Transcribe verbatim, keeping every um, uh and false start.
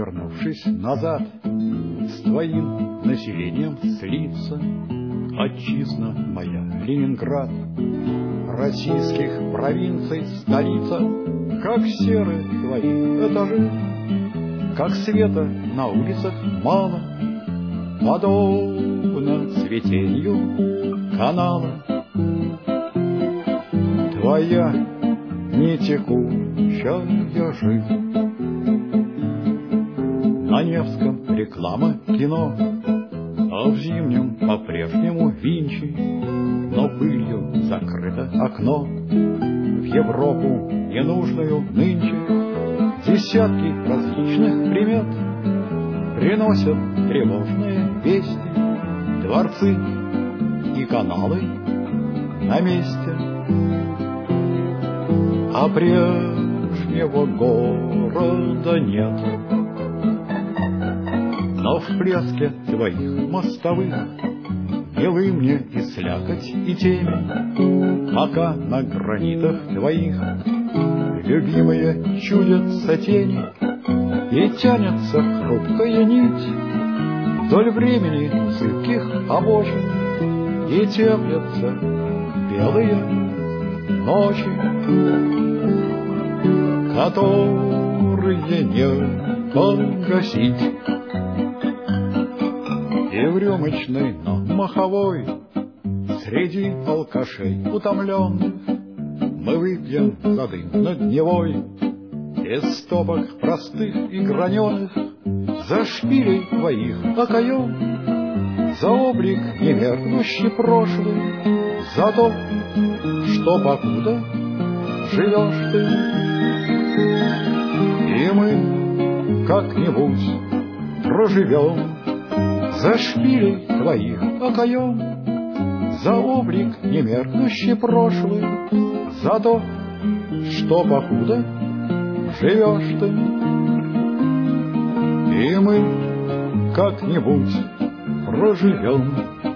вернувшись назад, с твоим населением слиться. Отчизна моя, Ленинград, российских провинций столица, как серы твои этажи, как света на улицах мало, подобно цветению канала. Твоя нетекучая жизнь, на Невском реклама кино, а в Зимнем по-прежнему Винчи, но пылью закрыто окно. В Европу ненужную нынче десятки различных примет приносят тревожные вести. Дворцы и каналы на месте, а прежнего города нет. Но в блеске твоих мостовых милы мне и слякоть, и темень, пока на гранитах твоих любимые чудятся тени, и тянется хрупкая нить вдоль времени зыбких обочин, и теплятся белые ночи, которые не погасить. И в рюмочной, но маховой, среди алкашей утомленных, мы выпьем за дым над Невой из стопок простых и граненых, за шпилей твоих окоем, за облик немеркнущий прошлый, за то, что покуда живешь ты. И мы как-нибудь проживем за шпилей твоих окоем, за облик немеркнущий прошлый, за то, что покуда живешь ты. И мы как-нибудь проживем